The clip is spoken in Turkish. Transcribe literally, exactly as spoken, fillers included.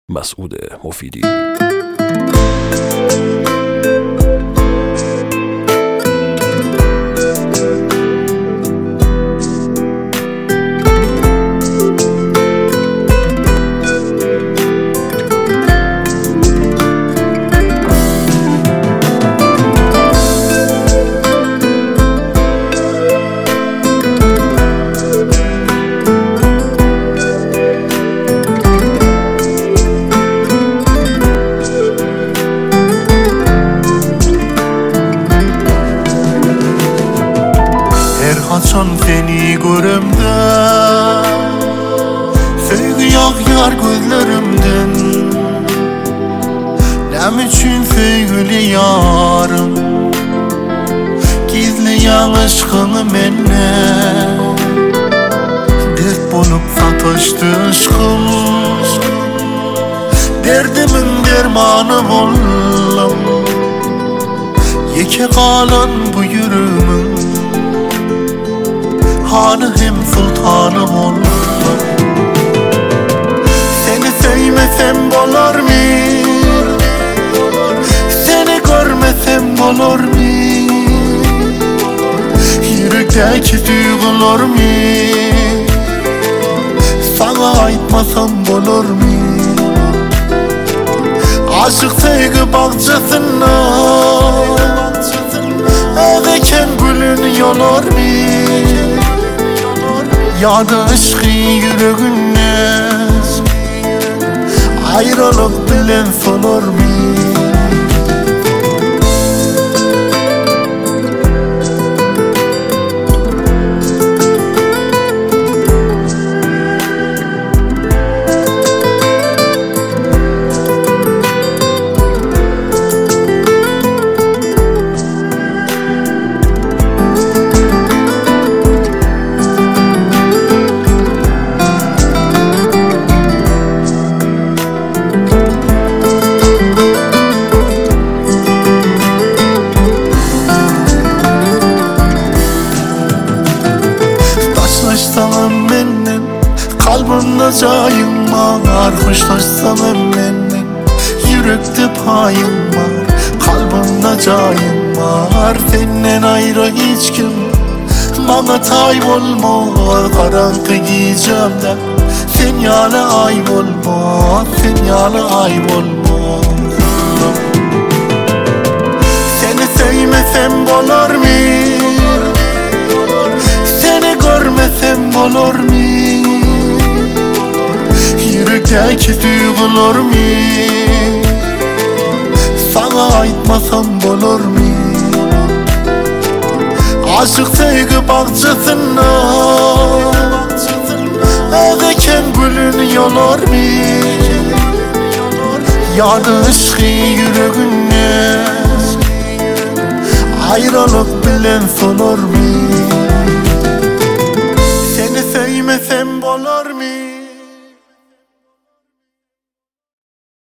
مسعود مفیدی. Çon seni görümde Sevgi yak yar gözlerimden Nem için sevgili yarım Gizleyen aşkını menne Dert bolup sataştı aşkım Derdimin dermanı oldum Yeke kalan bu yürümün Hanı hem sultanım oldu Seni sevmesem olur mu? Seni görmesem olur mu? Yürekteki duygular mı? Sana aytmasam olur mu? Aşık sevgi bahçesinde Ödeken gülün yolar mı? Ya da aşkı yüreğine Ayrılık bilen solar mı? Kalbimde cayım var, hoşlaşsam emmenden Yürekte payım var, kalbimde cayım var Senden ayrı hiç kim bana tay olmaz Karanlık giyeceğim de sen yana ay olmaz Sen yana ay olmaz Seni sevmesem olur mu? Seni görmesem olur mu? Yürekteki duygular mı? Sana aytmasam olur mu? Aşık sevgi bahçesinde Ödeken gülün yolar mı? Ya da aşkı yüreğine Ayrılık bilen solar mı?